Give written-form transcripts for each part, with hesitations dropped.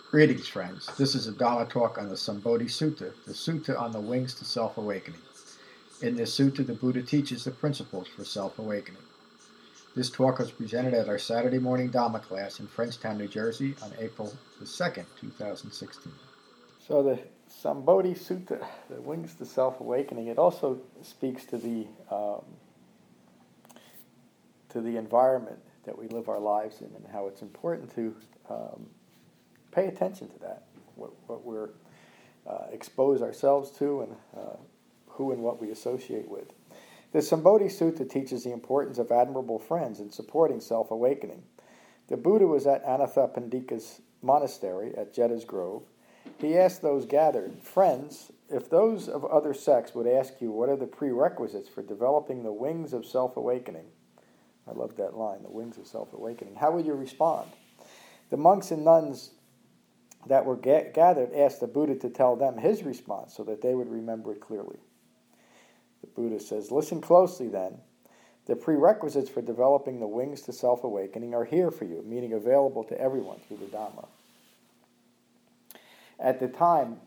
Greetings, friends. This is a Dharma talk on the Sambodhi Sutta, the sutta on the wings to self-awakening. In this sutta, the Buddha teaches the principles for self-awakening. This talk was presented at our Saturday morning Dharma class in Frenchtown, New Jersey on April the 2nd, 2016. So the Sambodhi Sutta, the wings to self-awakening, it also speaks to the environment that we live our lives in and how it's important to pay attention to that, what we're expose ourselves to, and who and what we associate with. The Sambodhi Sutta teaches the importance of admirable friends in supporting self-awakening. The Buddha was at Anathapindika's monastery at Jedda's Grove. He asked those gathered, "Friends, if those of other sects would ask you what are the prerequisites for developing the wings of self-awakening," I love that line, the wings of self-awakening, "how would you respond?" The monks and nuns that were gathered asked the Buddha to tell them his response so that they would remember it clearly. The Buddha says, "Listen closely then. The prerequisites for developing the wings to self-awakening are here for you," meaning available to everyone through the Dhamma. At the time,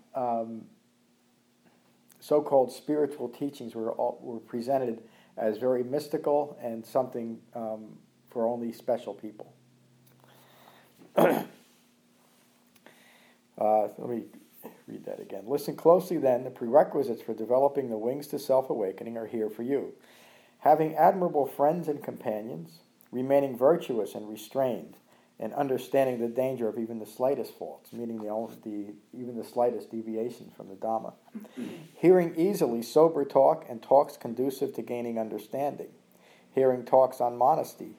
so-called spiritual teachings were presented as very mystical and something for only special people. Let me read that again. "Listen closely then, the prerequisites for developing the wings to self-awakening are here for you. Having admirable friends and companions, remaining virtuous and restrained, and understanding the danger of even the slightest faults," meaning even the slightest deviation from the Dhamma. "Hearing easily sober talk and talks conducive to gaining understanding. Hearing talks on modesty,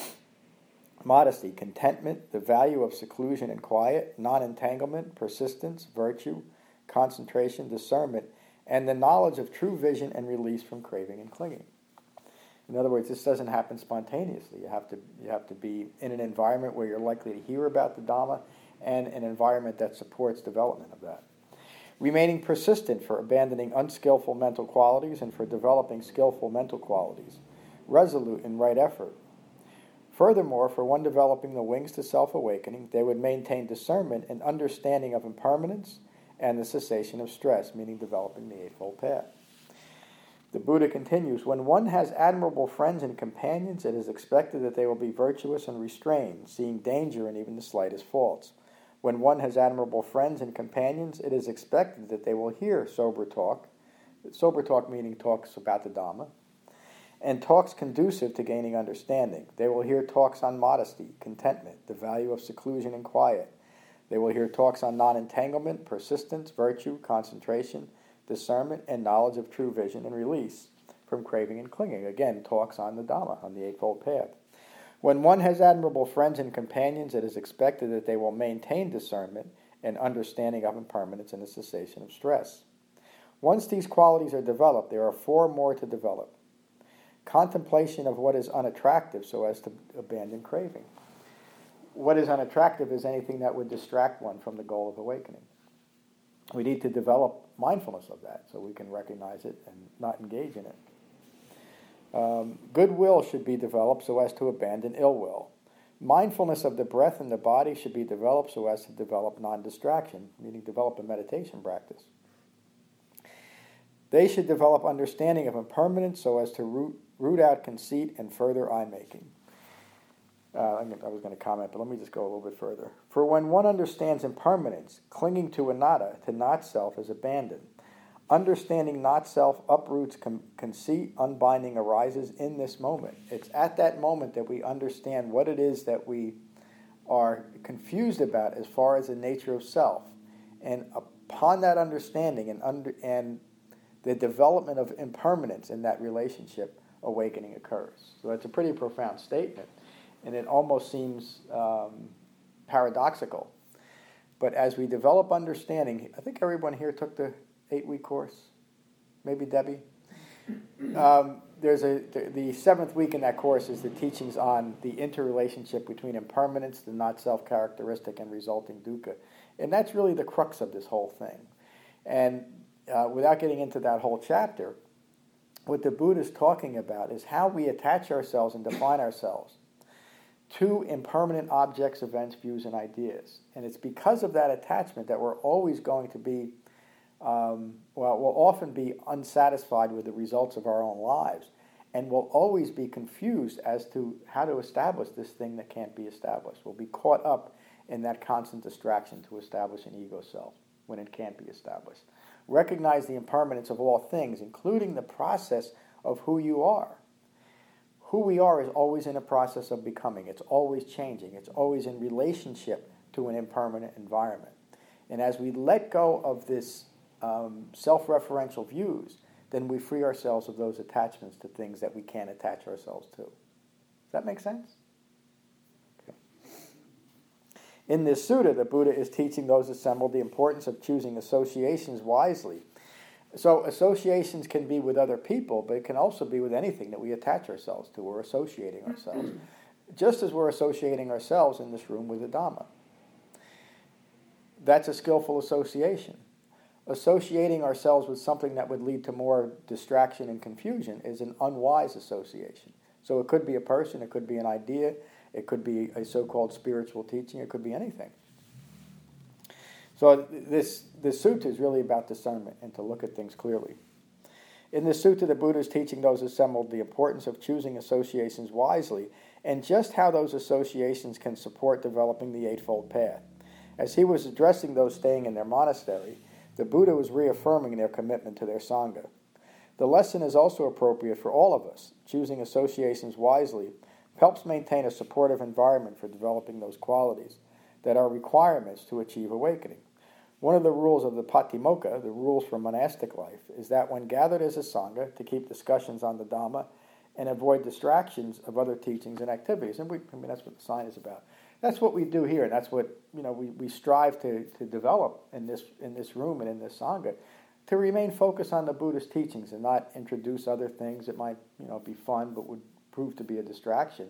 contentment, the value of seclusion and quiet, non-entanglement, persistence, virtue, concentration, discernment, and the knowledge of true vision and release from craving and clinging." In other words, this doesn't happen spontaneously. You have to be in an environment where you're likely to hear about the Dhamma and an environment that supports development of that. Remaining persistent for abandoning unskillful mental qualities and for developing skillful mental qualities. Resolute in right effort. Furthermore, for one developing the wings to self-awakening, they would maintain discernment and understanding of impermanence and the cessation of stress, meaning developing the Eightfold Path. The Buddha continues, "When one has admirable friends and companions, it is expected that they will be virtuous and restrained, seeing danger in even the slightest faults. When one has admirable friends and companions, it is expected that they will hear sober talk meaning talks about the Dhamma, and talks conducive to gaining understanding. They will hear talks on modesty, contentment, the value of seclusion and quiet. They will hear talks on non-entanglement, persistence, virtue, concentration, discernment, and knowledge of true vision and release from craving and clinging." Again, talks on the Dhamma, on the Eightfold Path. "When one has admirable friends and companions, it is expected that they will maintain discernment and understanding of impermanence and the cessation of stress. Once these qualities are developed, there are four more to develop. Contemplation of what is unattractive so as to abandon craving." What is unattractive is anything that would distract one from the goal of awakening. We need to develop mindfulness of that so we can recognize it and not engage in it. Goodwill should be developed so as to abandon ill will. Mindfulness of the breath and the body should be developed so as to develop non-distraction, meaning develop a meditation practice. They should develop understanding of impermanence so as to root out conceit and further eye-making. I was going to comment, but let me just go a little bit further. "For when one understands impermanence, clinging to anatta, to not-self, is abandoned. Understanding not-self uproots conceit, unbinding arises in this moment." It's at that moment that we understand what it is that we are confused about as far as the nature of self. And upon that understanding and the development of impermanence in that relationship, awakening occurs. So that's a pretty profound statement. And it almost seems paradoxical. But as we develop understanding, I think everyone here took the 8-week course. Maybe Debbie? The 7th week in that course is the teachings on the interrelationship between impermanence, the not-self characteristic, and resulting dukkha. And that's really the crux of this whole thing. And without getting into that whole chapter, what the Buddha is talking about is how we attach ourselves and define ourselves to impermanent objects, events, views, and ideas. And it's because of that attachment that we're always going to be, we'll often be unsatisfied with the results of our own lives, and we'll always be confused as to how to establish this thing that can't be established. We'll be caught up in that constant distraction to establish an ego self when it can't be established. Recognize the impermanence of all things, including the process of who you are. Who we are is always in a process of becoming. It's always changing. It's always in relationship to an impermanent environment. And as we let go of this self-referential views, then we free ourselves of those attachments to things that we can't attach ourselves to. Does that make sense? Okay. In this sutta, the Buddha is teaching those assembled the importance of choosing associations wisely. So associations can be with other people, but it can also be with anything that we attach ourselves to or associating ourselves. Just as we're associating ourselves in this room with the Dhamma. That's a skillful association. Associating ourselves with something that would lead to more distraction and confusion is an unwise association. So it could be a person, it could be an idea, it could be a so-called spiritual teaching, it could be anything. So this sutta is really about discernment and to look at things clearly. In this sutta, the Buddha is teaching those assembled the importance of choosing associations wisely and just how those associations can support developing the Eightfold Path. As he was addressing those staying in their monastery, the Buddha was reaffirming their commitment to their Sangha. The lesson is also appropriate for all of us. Choosing associations wisely helps maintain a supportive environment for developing those qualities that are requirements to achieve awakening. One of the rules of the Patimokkha, the rules for monastic life, is that when gathered as a Sangha, to keep discussions on the Dhamma and avoid distractions of other teachings and activities. And that's what the sign is about. That's what we do here, and that's what we strive to develop in this room and in this Sangha, to remain focused on the Buddhist teachings and not introduce other things that might be fun but would prove to be a distraction.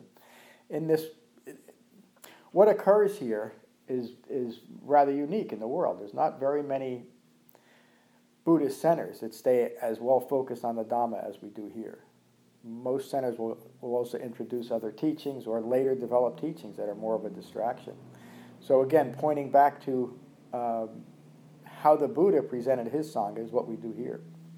What occurs here is rather unique in the world. There's not very many Buddhist centers that stay as well focused on the Dhamma as we do here. Most centers will also introduce other teachings or later develop teachings that are more of a distraction. So again, pointing back to how the Buddha presented his Sangha is what we do here.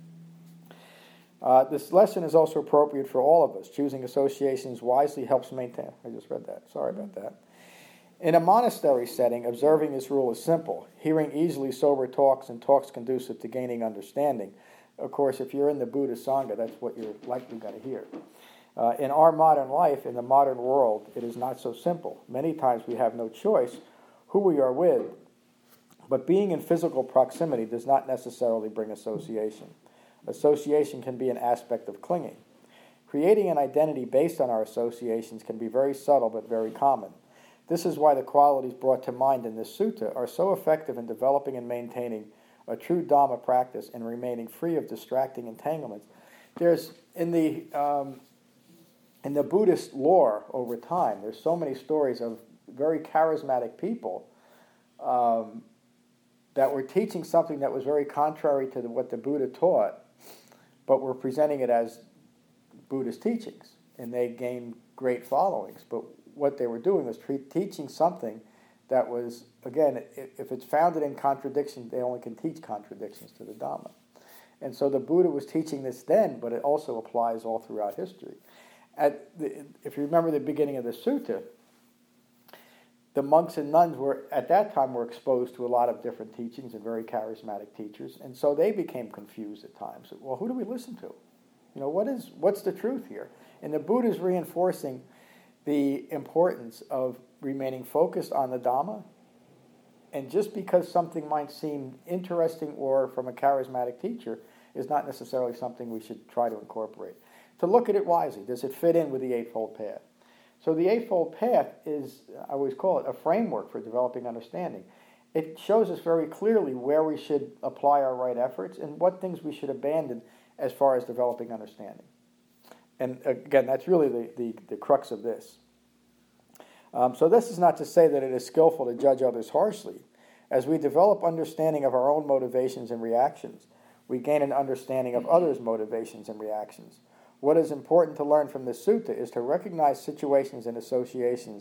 This lesson is also appropriate for all of us. Choosing associations wisely helps maintain... I just read that. Sorry about that. In a monastery setting, observing this rule is simple. Hearing easily sober talks and talks conducive to gaining understanding. Of course, if you're in the Buddha Sangha, that's what you're likely going to hear. In our modern life, in the modern world, it is not so simple. Many times we have no choice who we are with, but being in physical proximity does not necessarily bring association. Association can be an aspect of clinging. Creating an identity based on our associations can be very subtle but very common. This is why the qualities brought to mind in this sutta are so effective in developing and maintaining a true Dhamma practice and remaining free of distracting entanglements. There's in the Buddhist lore over time, there's so many stories of very charismatic people that were teaching something that was very contrary to what the Buddha taught, but were presenting it as Buddhist teachings, and they gained great followings. But what they were doing was teaching something that was, again, if it's founded in contradiction, they only can teach contradictions to the Dhamma. And so the Buddha was teaching this then, but it also applies all throughout history. If you remember the beginning of the sutta, the monks and nuns at that time were exposed to a lot of different teachings and very charismatic teachers, and so they became confused at times. Well, who do we listen to? What's the truth here? And the Buddha is reinforcing the importance of remaining focused on the Dhamma, and just because something might seem interesting or from a charismatic teacher is not necessarily something we should try to incorporate. To look at it wisely, does it fit in with the Eightfold Path? So the Eightfold Path is, I always call it, a framework for developing understanding. It shows us very clearly where we should apply our right efforts and what things we should abandon as far as developing understanding. And again, that's really the crux of this. So this is not to say that it is skillful to judge others harshly. As we develop understanding of our own motivations and reactions, we gain an understanding of others' motivations and reactions. What is important to learn from this sutta is to recognize situations and associations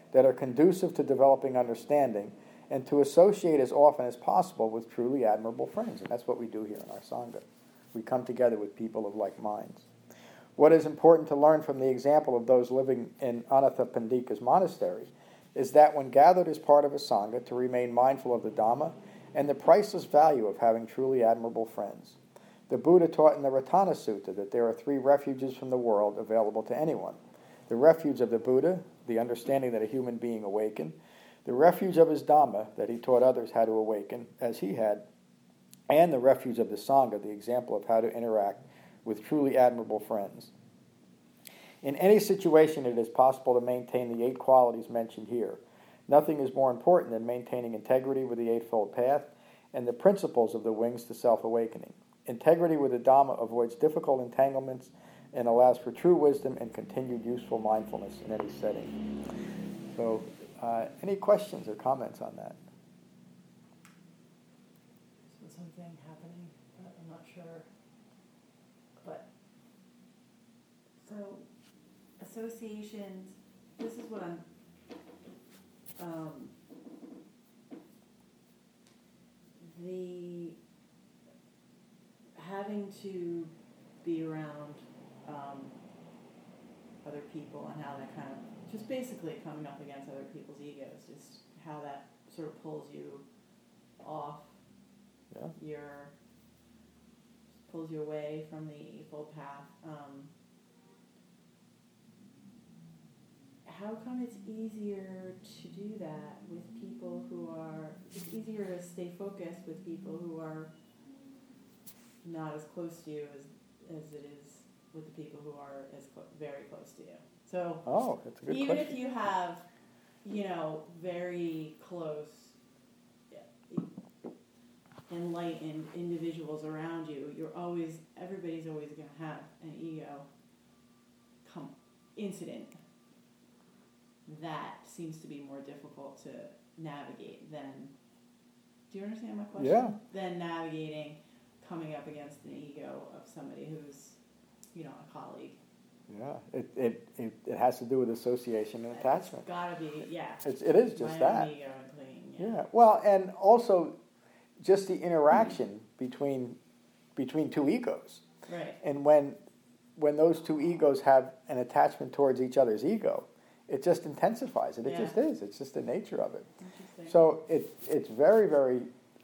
that are conducive to developing understanding, and to associate as often as possible with truly admirable friends. And that's what we do here in our Sangha. We come together with people of like minds. What is important to learn from the example of those living in Anathapindika's monastery is that when gathered as part of a Sangha, to remain mindful of the Dhamma and the priceless value of having truly admirable friends. The Buddha taught in the Ratana Sutta that there are 3 refuges from the world available to anyone. The refuge of the Buddha, the understanding that a human being awakened, the refuge of his Dhamma, that he taught others how to awaken as he had, and the refuge of the Sangha, the example of how to interact with truly admirable friends. In any situation, it is possible to maintain the 8 qualities mentioned here. Nothing is more important than maintaining integrity with the Eightfold Path and the principles of the wings to self-awakening. Integrity with the Dhamma avoids difficult entanglements and allows for true wisdom and continued useful mindfulness in any setting. So, any questions or comments on that? So something happening, but I'm not sure. But so associations. This is what I'm. The having to be around other people and how that kind of just basically coming up against other people's egos, just how that sort of pulls you off pulls you away from the Eightfold Path. How come it's easier to do that with people who are, it's easier to stay focused with people who are not as close to you as it is with the people who are very close to you? So, that's a good even question. if you have, very close, enlightened individuals around you, everybody's always going to have an ego incident that seems to be more difficult to navigate than, do you understand my question? Yeah. Than navigating coming up against an ego of somebody who's, a colleague. Yeah, it has to do with association and attachment. It's got to be, yeah. It is just my that. Own ego and clinging, Yeah. Well, and also just the interaction between 2 egos. Right. And when those 2 egos have an attachment towards each other's ego, it just intensifies it. It just is. It's just the nature of it. So it's very, very,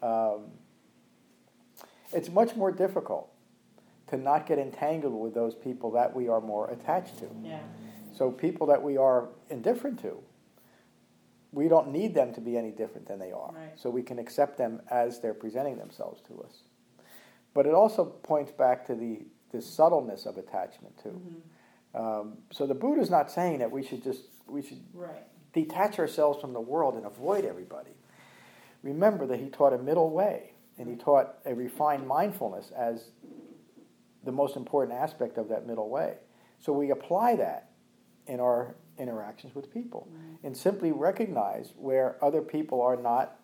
it's much more difficult to not get entangled with those people that we are more attached to. Yeah. So people that we are indifferent to, we don't need them to be any different than they are. Right. So we can accept them as they're presenting themselves to us. But it also points back to the subtleness of attachment too. Mm-hmm. So the Buddha's not saying that we should right. detach ourselves from the world and avoid everybody. Remember that he taught a middle way, and he taught a refined mindfulness as the most important aspect of that middle way. So we apply that in our interactions with people, and simply recognize where other people are not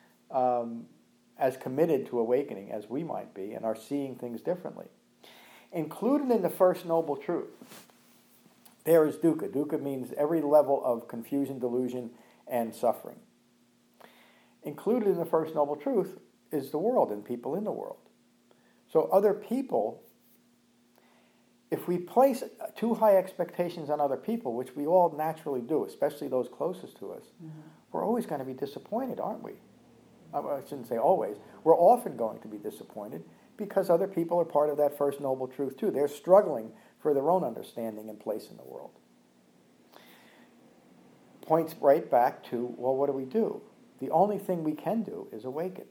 as committed to awakening as we might be and are seeing things differently. Included in the first noble truth, there is dukkha. Dukkha means every level of confusion, delusion, and suffering. Included in the first noble truth is the world and people in the world. So other people, if we place too high expectations on other people, which we all naturally do, especially those closest to us, we're always going to be disappointed, aren't we? I shouldn't say always. We're often going to be disappointed because other people are part of that first noble truth too. They're struggling for their own understanding and place in the world. Points right back to, well, what do? The only thing we can do is awaken.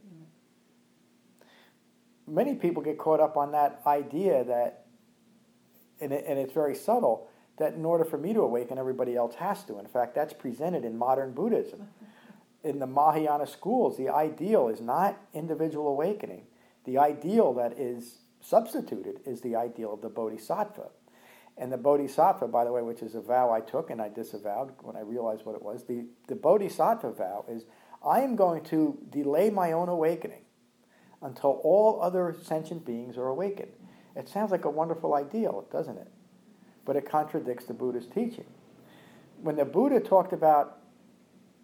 Many people get caught up on that idea that, and it's very subtle, that in order for me to awaken, everybody else has to. In fact, that's presented in modern Buddhism. In the Mahayana schools, the ideal is not individual awakening. The ideal that is substituted is the ideal of the Bodhisattva. And the Bodhisattva, by the way, which is a vow I took and I disavowed when I realized what it was, the Bodhisattva vow is, I am going to delay my own awakening until all other sentient beings are awakened. It sounds like a wonderful ideal, doesn't it? But it contradicts the Buddha's teaching. When the Buddha talked about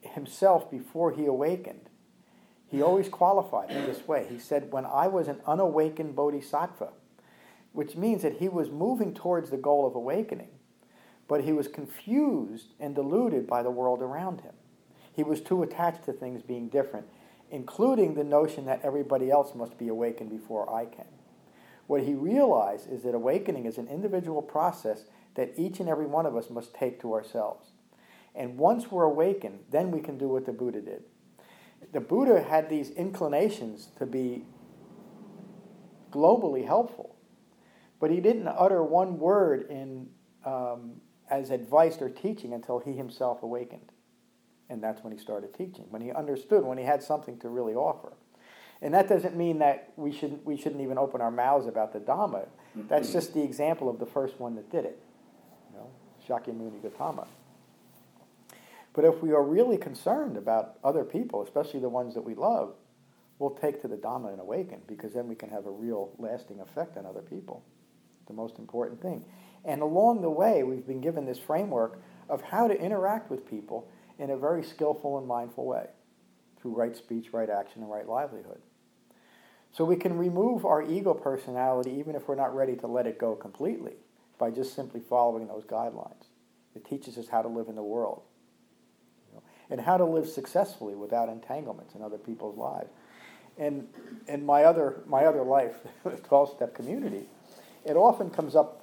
himself before he awakened, he always qualified it this way. He said, when I was an unawakened bodhisattva, which means that he was moving towards the goal of awakening, but he was confused and deluded by the world around him. He was too attached to things being different, including the notion that everybody else must be awakened before I can. What he realized is that awakening is an individual process that each and every one of us must take to ourselves. And once we're awakened, then we can do what the Buddha did. The Buddha had these inclinations to be globally helpful, but he didn't utter one word as advice or teaching until he himself awakened. And that's when he started teaching, when he understood, when he had something to really offer. And that doesn't mean that we shouldn't even open our mouths about the Dhamma. That's just the example of the first one that did it, Shakyamuni Gautama. But if we are really concerned about other people, especially the ones that we love, we'll take to the Dhamma and awaken, because then we can have a real lasting effect on other people. The most important thing. And along the way, we've been given this framework of how to interact with people in a very skillful and mindful way, through right speech, right action, and right livelihood. So we can remove our ego personality even if we're not ready to let it go completely, by just simply following those guidelines. It teaches us how to live in the world, and how to live successfully without entanglements in other people's lives. And in my other life, the 12-step community, it often comes up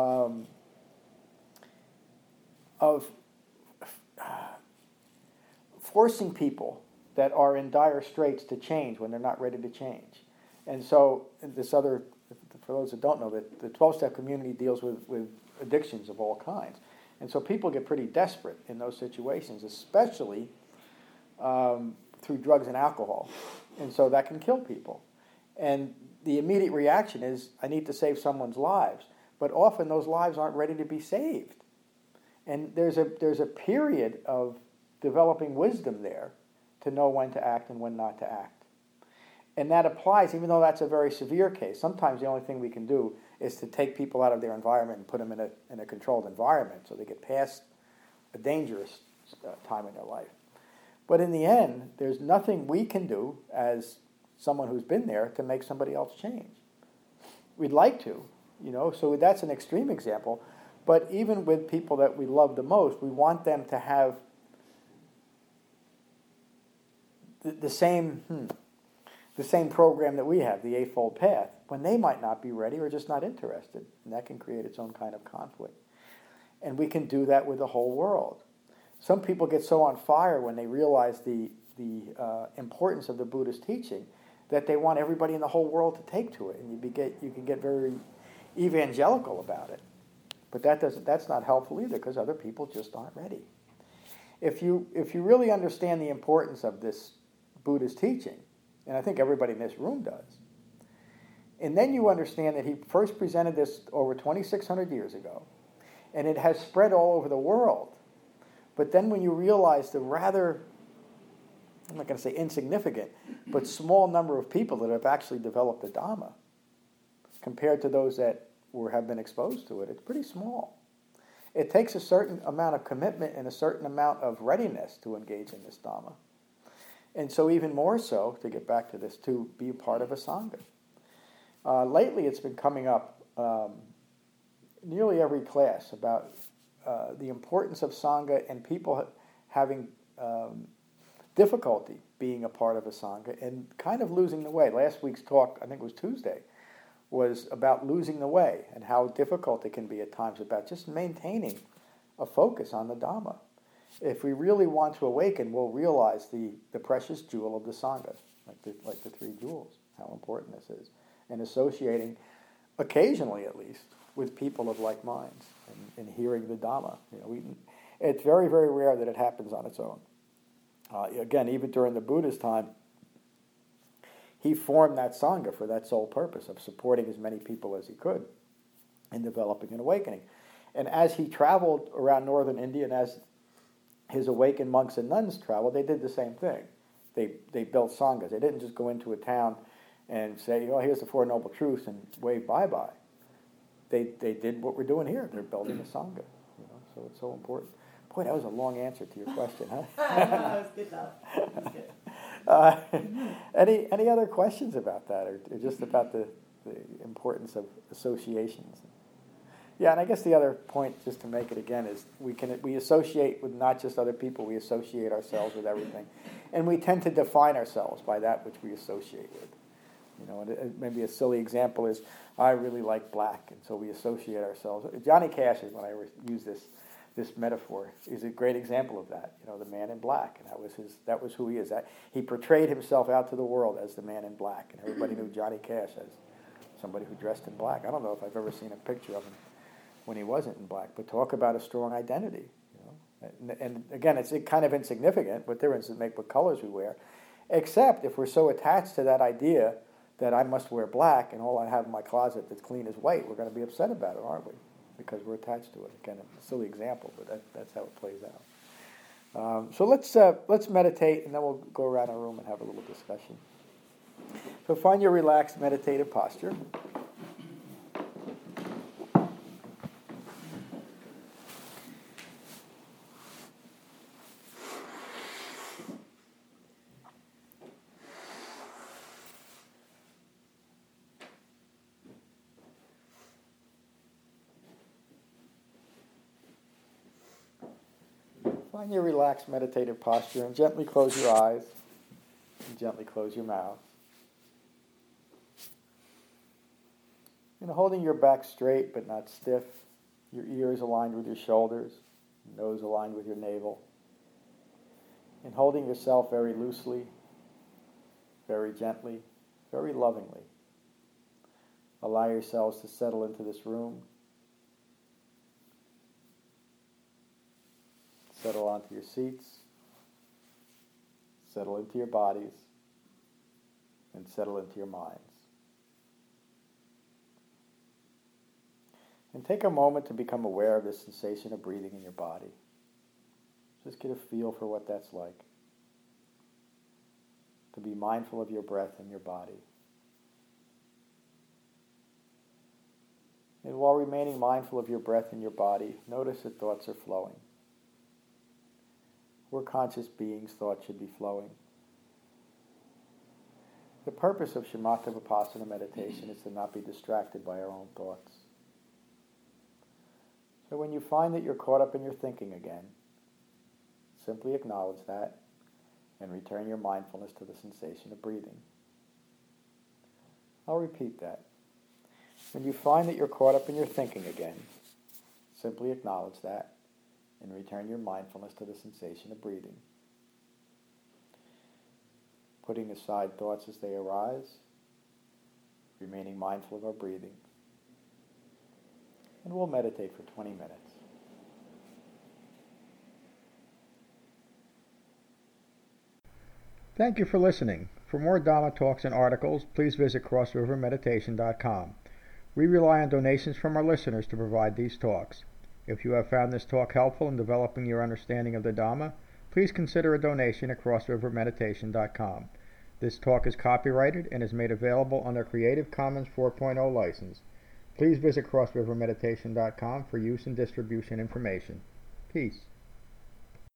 of forcing people that are in dire straits to change when they're not ready to change. And so for those that don't know, the 12-step community deals with addictions of all kinds. And so people get pretty desperate in those situations, especially through drugs and alcohol. And so that can kill people. And the immediate reaction is, I need to save someone's lives. But often those lives aren't ready to be saved. And there's a period of developing wisdom there to know when to act and when not to act. And that applies, even though that's a very severe case. Sometimes the only thing we can do is to take people out of their environment and put them in a controlled environment so they get past a dangerous time in their life. But in the end, there's nothing we can do as someone who's been there to make somebody else change. We'd like to, so that's an extreme example. But even with people that we love the most, we want them to have the same program that we have, the Eightfold Path, when they might not be ready or just not interested. And that can create its own kind of conflict. And we can do that with the whole world. Some people get so on fire when they realize the importance of the Buddhist teaching that they want everybody in the whole world to take to it. And you can get very evangelical about it. But that's not helpful either, because other people just aren't ready. If you really understand the importance of this Buddhist teaching, and I think everybody in this room does, and then you understand that he first presented this over 2,600 years ago, and it has spread all over the world. But then when you realize the rather, I'm not going to say insignificant, but small number of people that have actually developed the Dhamma, compared to those that have been exposed to it, it's pretty small. It takes a certain amount of commitment and a certain amount of readiness to engage in this Dhamma. And so even more so, to get back to this, to be a part of a Sangha. Lately it's been coming up nearly every class about the importance of Sangha and people having difficulty being a part of a Sangha and kind of losing the way. Last week's talk, I think it was Tuesday, was about losing the way and how difficult it can be at times about just maintaining a focus on the Dhamma. If we really want to awaken, we'll realize the precious jewel of the Sangha, like the three jewels, how important this is, and associating, occasionally at least, with people of like minds and hearing the Dhamma. It's very, very rare that it happens on its own. Again, even during the Buddha's time, he formed that Sangha for that sole purpose of supporting as many people as he could in developing an awakening. And as he traveled around northern India and as his awakened monks and nuns traveled, they did the same thing. They built Sanghas. They didn't just go into a town and say, here's the Four Noble Truths and wave bye-bye. They did what we're doing here. They're building a Sangha. So it's so important. Boy, that was a long answer to your question, huh? That was good enough. That was good. Any other questions about that, or just about the importance of associations? Yeah, and I guess the other point, just to make it again, is we associate with not just other people, we associate ourselves with everything. And we tend to define ourselves by that which we associate with. You know, and maybe a silly example is, I really like black, and so we associate ourselves. Johnny Cash, is when I use this metaphor, is a great example of that. You know, the man in black, and that was who he is. He portrayed himself out to the world as the man in black, and everybody knew Johnny Cash as somebody who dressed in black. I don't know if I've ever seen a picture of him when he wasn't in black, but talk about a strong identity. You know? And again, it's kind of insignificant what difference does it make what colors we wear, except if we're so attached to that idea that I must wear black and all I have in my closet that's clean is white, we're going to be upset about it, aren't we? Because we're attached to it. Again, a silly example, but that's how it plays out. So let's meditate, and then we'll go around our room and have a little discussion. So find your relaxed meditative posture. Find your relaxed meditative posture and gently close your eyes and gently close your mouth. And holding your back straight but not stiff, your ears aligned with your shoulders, nose aligned with your navel. And holding yourself very loosely, very gently, very lovingly. Allow yourselves to settle into this room. Settle onto your seats, settle into your bodies, and settle into your minds. And take a moment to become aware of the sensation of breathing in your body. Just get a feel for what that's like. To be mindful of your breath in your body. And while remaining mindful of your breath in your body, notice that thoughts are flowing. We're conscious beings, thoughts should be flowing. The purpose of Shamatha Vipassana meditation is to not be distracted by our own thoughts. So when you find that you're caught up in your thinking again, simply acknowledge that and return your mindfulness to the sensation of breathing. I'll repeat that. When you find that you're caught up in your thinking again, simply acknowledge that and return your mindfulness to the sensation of breathing. Putting aside thoughts as they arise, remaining mindful of our breathing. And we'll meditate for 20 minutes. Thank you for listening. For more Dhamma talks and articles, please visit crossrivermeditation.com. We rely on donations from our listeners to provide these talks. If you have found this talk helpful in developing your understanding of the Dhamma, please consider a donation at crossrivermeditation.com. This talk is copyrighted and is made available under Creative Commons 4.0 license. Please visit crossrivermeditation.com for use and distribution information. Peace.